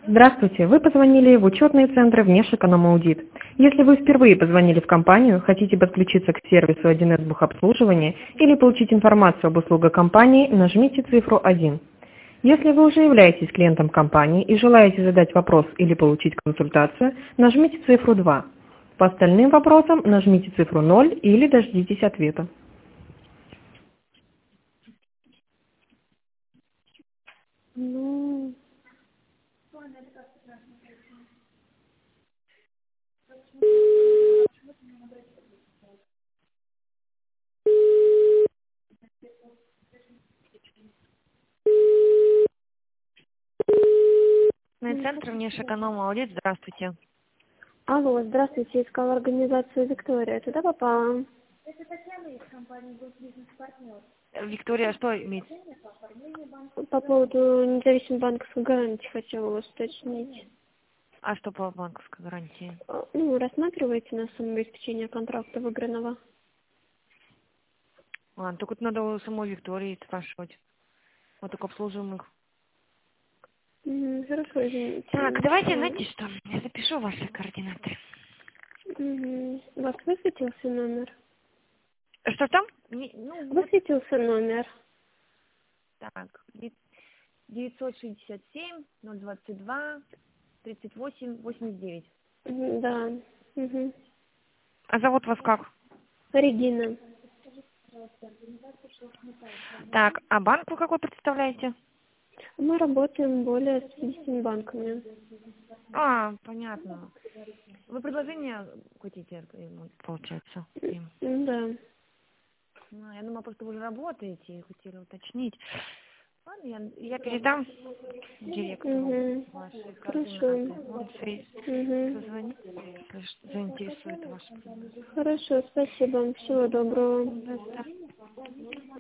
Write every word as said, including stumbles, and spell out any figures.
Здравствуйте, вы позвонили в учетные центры Внешэкономаудит. Если вы впервые позвонили в компанию, хотите подключиться к сервису один эс бухобслуживания или получить информацию об услугах компании, нажмите цифру один. Если вы уже являетесь клиентом компании и желаете задать вопрос или получить консультацию, нажмите цифру два. По остальным вопросам нажмите цифру ноль или дождитесь ответа. Ну, Центр Внешэкономаудит, здравствуйте. алло, здравствуйте, искала организацию Виктория. Туда попала? Виктория, что иметь? По поводу независимой банковской гарантии хотела вас уточнить. А что по банковской гарантии? А, Ну, рассматриваете на самообеспечение контракта выигранного? А, только это надо у самой Виктории спрашивать. Вот только обслуживаемых. М, Хорошо, извините. Так, давайте, Что? знаете что, я запишу ваши координаты. Мгм. У вас высветился номер? Что там? Не- ну, вот Высветился номер. так. девятьсот шестьдесят семь ноль двадцать два тридцать восемь восемьдесят девять. Мгм, Да. Мгм. А зовут вас как? Регина. Так, а банк вы какой представляете? Мы работаем более с пятьдесят банками. А, понятно. Вы предложение хотите, ему, получается, им? М, Да. Ну, я думала, просто вы уже работаете и хотели уточнить. Ладно, я, я передам директору Угу. ваши координаты. Хорошо. Он связ- Угу. созвонит, если ш- заинтересует ваш. Хорошо, спасибо. Всего доброго. Да, да.